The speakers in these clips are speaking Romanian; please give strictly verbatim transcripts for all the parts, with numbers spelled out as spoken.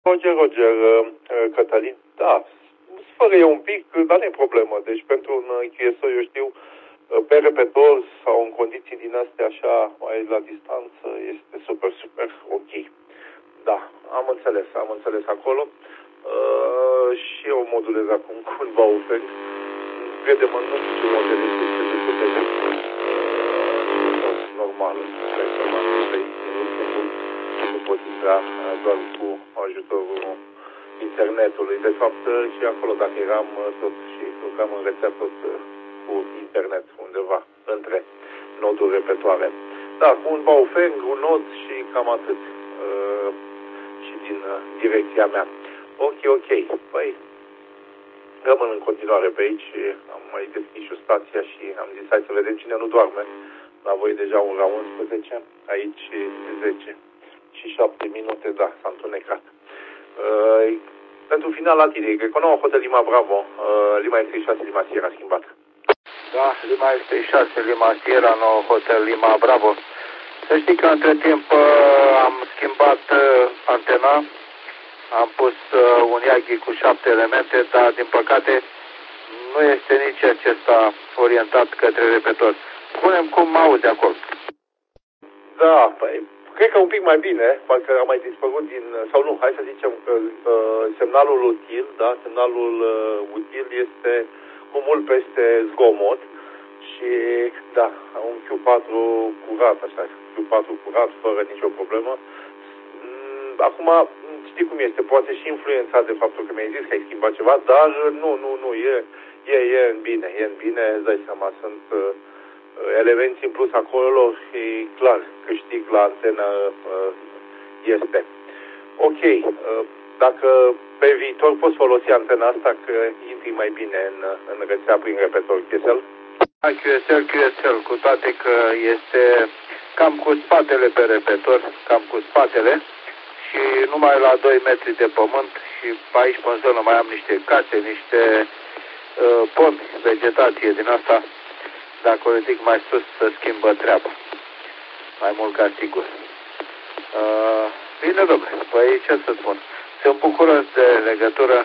Roger, Roger, uh, Cătălin, da, sfărăie un pic, dar nu e problemă. Deci pentru un Q S O, eu știu, pe repetor sau în condiții din astea așa, mai la distanță, este super, super ok. Da, am înțeles, am înțeles acolo. Uh, și eu modulez acum cu un Baofeng. Crede-mă, nu știu ce model este ce de ce de normal, nu pot intra doar cu ajutorul internetului. De fapt, și acolo, dacă eram tot și lucram în rețea tot cu internet undeva între noduri repetoare. Da, cu un Baofeng, un nod și cam atât. Uh, și din uh, direcția mea. Ok, ok. Păi, rămân în continuare pe aici. Am mai deschis și o stația și am zis, hai să vedem cine nu doarme. La voi deja ora unsprezece, aici zece și șapte minute, da, s-a întunecat. Uh, pentru final la tine, cred că nouă Hotel Lima Bravo, uh, Lima X șase Lima Sierra schimbat. Da, Lima X șase Lima Sierra, nouă Hotel Lima Bravo. Să știi că între timp uh, am schimbat uh, antena, am pus uh, un Yagi cu șapte elemente, dar din păcate nu este nici acesta orientat către repetor. Punem cum auzi acolo. Da, păi, cred că un pic mai bine, parcă a mai dispărut din, sau nu, hai să zicem că uh, semnalul util, da, semnalul uh, util este cu mult peste zgomot și, da, un Q patru curat, așa, Q patru curat, fără nicio problemă. Mm, acum, știi cum este, poate și influențat de faptul că mi-ai zis că ai schimbat ceva, dar nu, nu, nu, e, e, e în bine, e în bine, îți dai seama, sunt uh, elemente în plus acolo și clar, câștig la antenă uh, este. Ok, uh, dacă pe viitor poți folosi antena asta, că intri mai bine în, în rețea prin repetor Q S L? Q S L, Q S L, cu toate că este cam cu spatele pe repetor, cam cu spatele și numai la doi metri de pământ și aici pe zonă mai am niște case, niște uh, pomi, vegetație din asta. Dacă o ridic mai sus, să schimbă treaba. Mai mult ca sigur. Uh, bine, domnule, păi ce să spun? Sunt bucuros de legătură.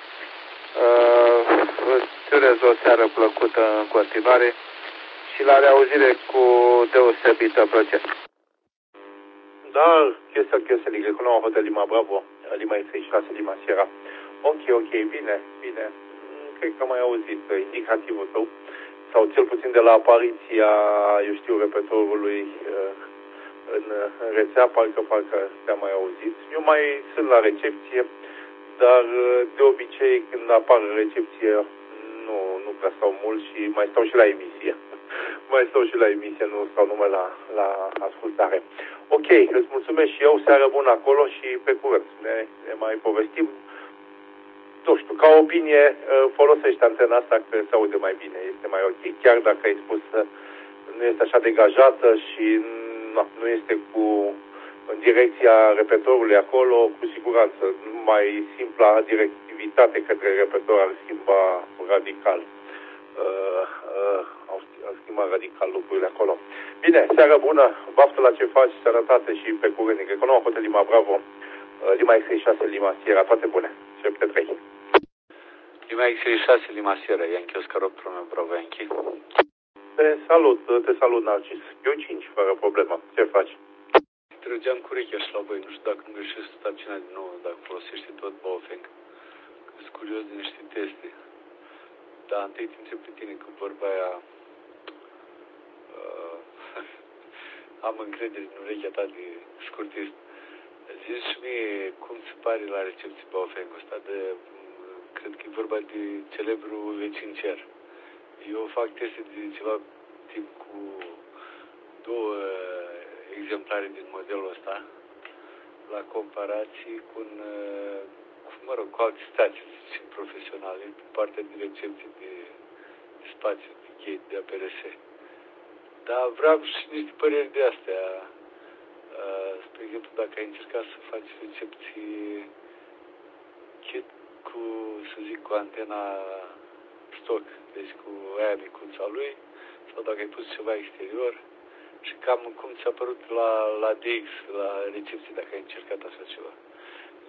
Uh, îți urez o seară plăcută în continuare și la reauzire cu deosebită plăcere. Da, chestia, chestia, ligă cu nouă Hotel Lima Bravo, Lima X șase Lima Sierra. Ok, ok, bine, bine. Cred că am mai auzit indicativul tău. Sau cel puțin de la apariția, eu știu, repetorului în, în rețea, parcă, parcă te-am mai auzit. Eu mai sunt la recepție, dar de obicei când apar în recepție nu, nu prea stau mult și mai stau și la emisie. mai stau și la emisie, nu stau numai la, la ascultare. Ok, îți mulțumesc și eu, seară bună acolo și pe curând. Ne, ne mai povestim. Nu știu, ca opinie, folosește antena asta că se aude mai bine, este mai ok. Chiar dacă ai spus că nu este așa degajată și nu, nu este cu în direcția repetorului acolo, cu siguranță, mai simpla directivitate către repetor ar schimba radical. Uh, uh, ar schimba radical lucrurile acolo. Bine, seară bună, baftă la ce faci, sănătate și pe curând. Cred că nouă Hotel Lima Bravo, Lima X șase Lima Sierra, toate bune. șapte trei. Lima X șase Lima Sierra, Yankee Oscar opt Romeo Bravo Yankee. Te salut, te salut, Narcis. Eu cinci, fără problemă. Ce faci? Trăgeam cu urechea și la voi, nu știu dacă nu greșesc stațiunea din nou, dacă folosește tot Baofeng. Sunt curios de niște teste. Dar întâi te întreb pe tine că vorba aia... Uh, am încredere în urechea ta de scurtist. Zici și mie cum se pare la recepție Baofeng-ul ăsta de... Cred că e vorba de celebru vecin cer. Eu fac teste de ceva timp cu două exemplare din modelul ăsta la comparații cu, un, cu mă rog, cu alte stații, zicem, profesionale, pe partea de recepție de spațiu, de gate, de A P R S. Dar vreau și niște păreri de astea. Spre exemplu, dacă ai încercat să faci recepții kit cu, să zic, cu antena stock, deci cu aia micuța lui, sau dacă ai pus ceva exterior și cam cum ți-a părut la, la D X, la recepție, dacă ai încercat așa ceva.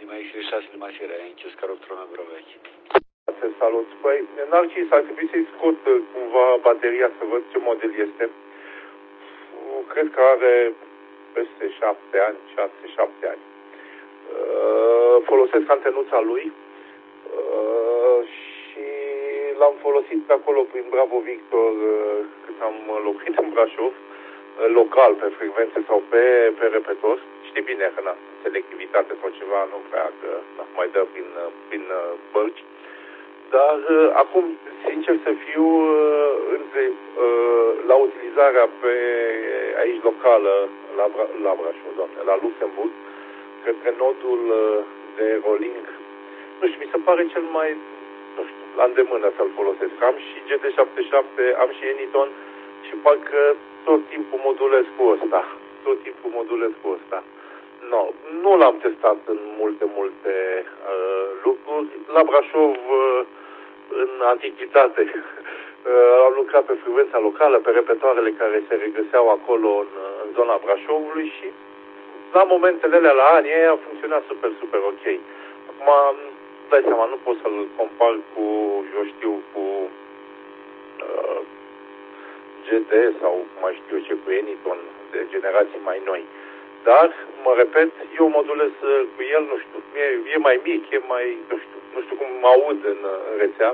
Lima X șase Lima Sierra, e închis caracterul meu Brovechi. Te salut. Păi, Narcis, ar trebui să-i scot cumva bateria să văd ce model este. Cred că are peste șapte ani, șase șapte ani. Uh, folosesc antenuța lui uh, și l-am folosit pe acolo prin Bravo Victor uh, cât am locuit în Brașov, uh, local, pe frecvențe sau pe, pe repetor. Știi bine că na, selectivitate sau ceva nu prea că na, mai dă prin, prin uh, bărci. Dar uh, acum, sincer să fiu, uh, între, uh, la utilizarea pe aici locală, la, Bra la Brașov, doamne, la Luxemburg, către nodul uh, de rolling, nu știu, mi se pare cel mai, nu știu, la îndemână să-l folosesc. Am și G T șaptezeci și șapte, am și Eniton și parcă tot timpul modulez cu ăsta. Tot timpul modulez cu ăsta. No, nu l-am testat în multe, multe uh, lucruri. La Brașov, uh, în antichitate, uh, am lucrat pe frecvența locală, pe repetoarele care se regăseau acolo în, în zona Brașovului și la momentele alea, la anii aia, a funcționat super, super ok. Acum, dai seama, nu pot să-l compar cu, eu știu, cu uh, G T sau mai știu ce, cu Eniton, de generații mai noi. Dar, mă repet, eu modulez cu el, nu știu, e, e mai mic, e mai, nu știu, nu știu cum mă aud în, în rețea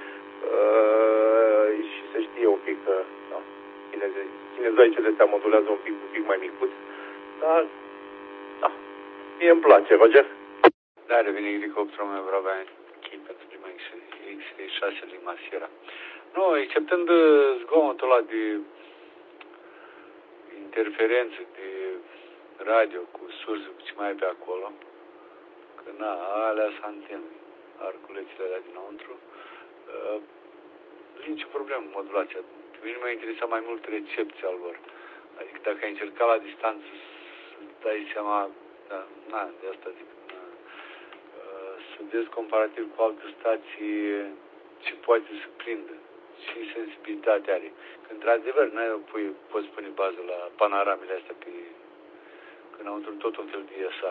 uh, și se știe un pic că da, chinezoicele astea modulează un pic, un pic mai micuț, dar, da, mie îmi place, Roger. Da, revine elicopterul meu Bravechi pentru Lima X șase Lima Sierra. Nu, exceptând zgomotul ăla de interferențe, de radio cu surse, ce mai e pe acolo, că na, alea sunt antene, arculețele alea dinăuntru, uh, nu e nicio problemă modulația. Pe mine m-a interesat mai mult recepția lor. Adică dacă ai încercat la distanță să dai seama, da, na, de asta zic, na, uh, să vezi comparativ cu alte stații ce poate să prindă, ce sensibilitate are. Că într-adevăr, n-ai poți pune bază la panoramele astea pe înăuntru tot un fel de ăsta,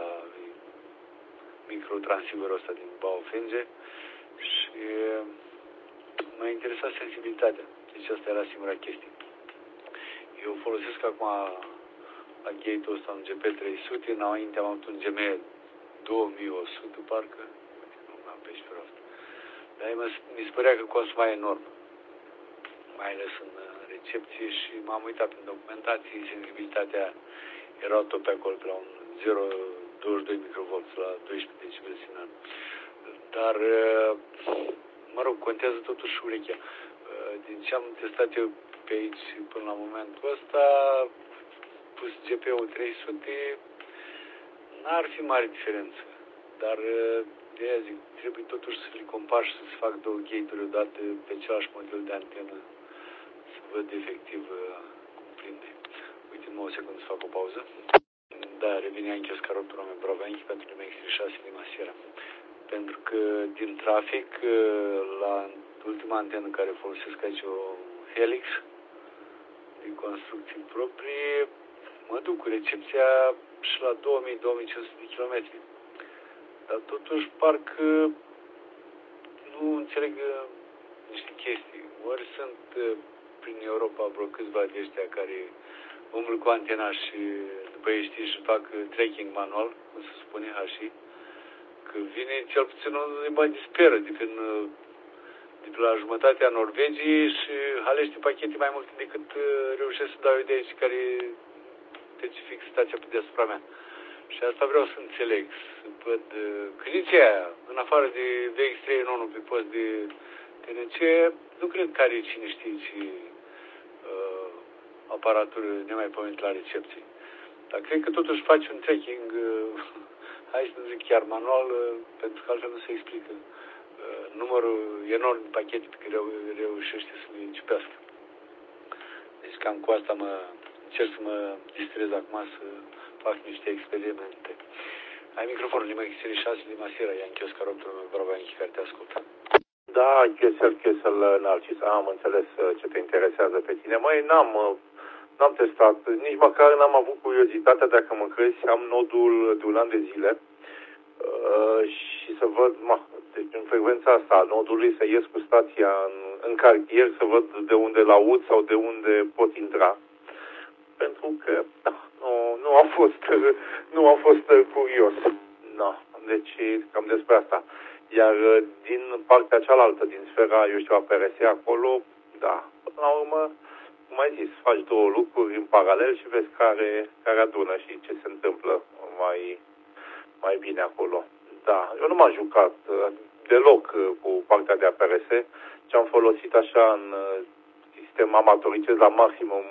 microtransceiverul ăsta din Baofenge și m-a interesat sensibilitatea. Deci asta era singura chestie. Eu folosesc acum la gate-ul ăsta un G P trei sute, înainte am avut un G M două mii o sută, parcă, nu m-am pe și pe rost. Dar mi se părea că consuma enorm, mai ales în recepție și m-am uitat în documentații, sensibilitatea era tot pe acolo, pe la un zero virgulă douăzeci și doi microvolți la doisprezece decibeli signal. Dar, mă rog, contează totuși urechea. Din ce am testat eu pe aici până la momentul ăsta, pus G P-ul trei sute, n-ar fi mare diferență. Dar, de aia zic, trebuie totuși să le compar și să-ți fac două gate-uri odată pe același model de antenă, să văd efectiv cum prinde. Uite, în o secundă să fac o pauză. Da, revine Anchios Caroctul meu Bravechi pentru Lima X șase Lima Sierra. Pentru că din trafic, la ultima antenă care folosesc aici, o Helix, de construcții proprii, mă duc cu recepția și la două mii - două mii cinci sute de kilometri. Dar totuși, parcă nu înțeleg niște chestii. Ori sunt prin Europa vreo câțiva de ăștia care umblă cu antena și după ei știi și fac tracking manual, cum se spune, așa, că vine cel puțin îi mai disperă de, prin, de pe la jumătatea Norvegiei și alește pachete mai multe decât reușesc să dau eu de aici care trece fix stația pe deasupra mea. Și asta vreau să înțeleg, să văd, că nici aia, în afară de V X trei unu unu pe post de T N C, nu cred că are cine știe ce uh, aparatură nemaipomenit la recepție. Dar cred că totuși faci un tracking, uh, hai să zic chiar manual, uh, pentru că altfel nu se explică uh, numărul enorm de pachete pe care reu reușește să le ciupească. Deci cam cu asta mă încerc să mă distrez acum să fac niște experimente. Ai microfonul Lima X șase Lima Sierra, e Anchios Caroctul meu Bravechi care te ascultă. Da, Chesel, Chesel, Narcis, am înțeles ce te interesează pe tine. Măi, n-am n-am testat, nici măcar n-am avut curiozitatea, dacă mă crezi, am nodul de un an de zile. uh, și să văd, ma, deci în frecvența asta a nodului, să ies cu stația în, în cartier, să văd de unde l-aud sau de unde pot intra. Pentru că, da, nu, nu a fost, nu a fost curios. No, deci, cam despre asta. Iar din partea cealaltă, din sfera, eu știu, a P R S acolo, da, până la urmă, cum ai zis, faci două lucruri în paralel și vezi care, care adună și ce se întâmplă mai, mai bine acolo. Da, eu nu m-am jucat deloc cu partea de A P R S, ce am folosit așa în sistem amatoricesc la maximum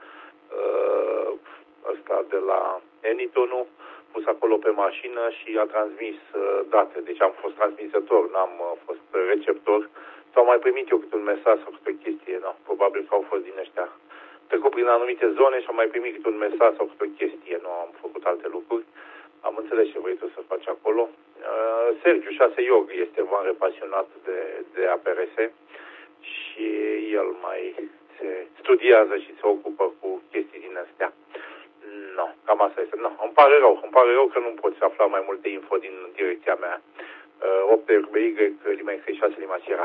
ăsta de la Anyton-ul, pus acolo pe mașină și a transmis date. Deci am fost transmisător, n-am fost receptor. S-au mai primit eu câte un mesaj sau câte o chestie, no, probabil că au fost din ăștia. Trecut prin anumite zone și am mai primit câte un mesaj sau câte o chestie, nu am făcut alte lucruri. Am înțeles ce vrei tu să faci acolo. Uh, Sergiu șase Iog este mare pasionat de, de A P R S și el mai se studiază și se ocupă cu chestii din astea. No, cam asta este. No, îmi pare rău, îmi pare rău că nu poți afla mai multe info din direcția mea. Uh, opt R B Y, Lima X șase, Lima Sierra.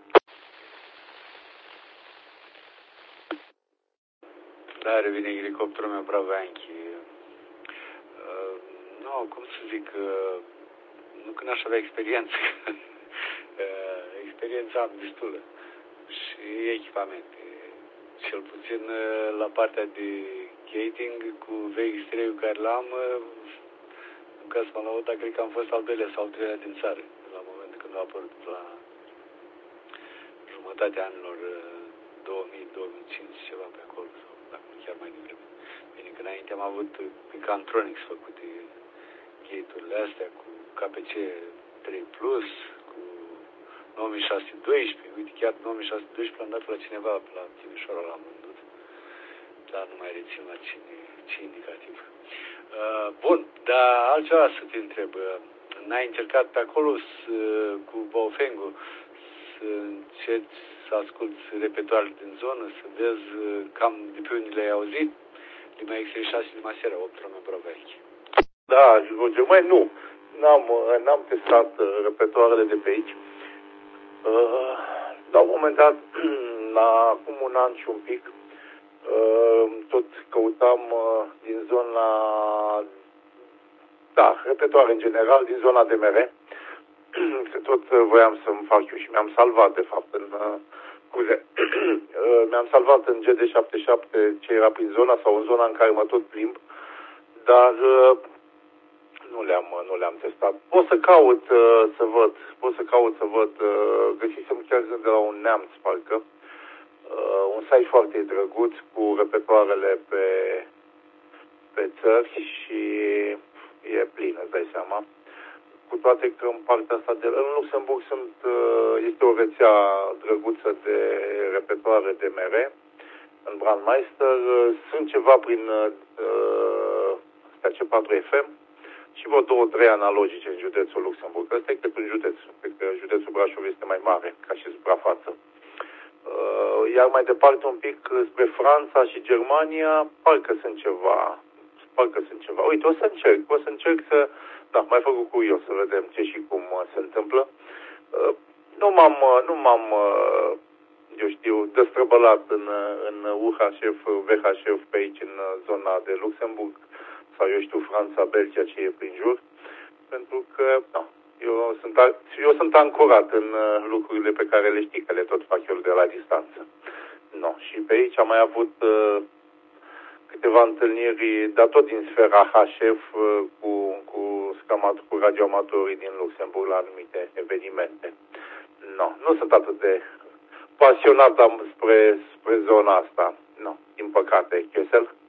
Da, revine elicopterul meu, bravo, Anchi. Uh, nu, cum să zic, uh, nu că n-aș avea experiență. uh, experiența am destulă. Și echipamente. Cel puțin uh, la partea de gating cu V X trei-ul care l-am, uh, în caz mă laud, dar cred că am fost al doilea sau al treilea din țară, la momentul când a apărut la jumătatea anilor uh, două mii două mii cinci, ceva pe acolo, sau dacă nu chiar mai devreme. Bine, că înainte am avut pe Cantronics făcute gate-urile astea cu K P C trei plus, cu nouă mii șase sute doisprezece, uite, chiar nouă mii șase sute doisprezece l-am dat la cineva, la Timișoara l-am vândut, dar nu mai rețin la cine, ce indicativ. Uh, bun, dar altceva să te întreb, n-ai încercat pe acolo să, cu Baofeng-ul să încerci să asculti repetoarele din zonă, să vezi cam de pe unde le-ai auzit? Lima X șase, Lima Sierra, opt Romeo Bravo Yankee. Da, Roger, mai nu. N-am, n-am testat repetoarele de pe aici. Uh, la un moment dat, la acum un an și un pic, uh, tot căutam uh, din zona, da, repetoare în general, din zona D M R. Tot voiam să-mi fac eu și mi-am salvat, de fapt, în uh, scuze, mi-am salvat în G D șaptezeci și șapte ce era prin zona sau în zona în care mă tot plimb, dar uh, nu le-am, nu le-am testat. Pot să caut uh, să văd, pot să caut să văd, uh, găsisem chiar de la un neamț, parcă, uh, un site foarte drăguț cu repetoarele pe, pe țări și e plin, îți dai seama. Cu toate că în partea asta de... În Luxemburg sunt, este o rețea drăguță de repetoare D M R, în Brandmeister, sunt ceva prin uh, C patru F M și vreo două, trei analogice în județul Luxemburg. Ăsta e cât un județ, cred că județul Brașov este mai mare ca și suprafață. Uh, iar mai departe un pic spre Franța și Germania, parcă sunt ceva, parcă sunt ceva. Uite, o să încerc, o să încerc să... Da, mai făcut curios să vedem ce și cum uh, se întâmplă. Uh, nu m-am, uh, nu m-am, uh, eu știu, destrăbălat în, în U H F, V H F pe aici, în zona de Luxemburg, sau eu știu, Franța, Belgia, ce e prin jur, pentru că, da, eu sunt, eu sunt ancorat în uh, lucrurile pe care le știi, că le tot fac eu de la distanță. No, și pe aici am mai avut uh, câteva întâlniri, dar tot din sfera H F, uh, cu, cu, scamat, cu radioamatorii din Luxemburg la anumite evenimente. No, nu sunt atât de pasionat spre, spre zona asta. No, din păcate, Chesel.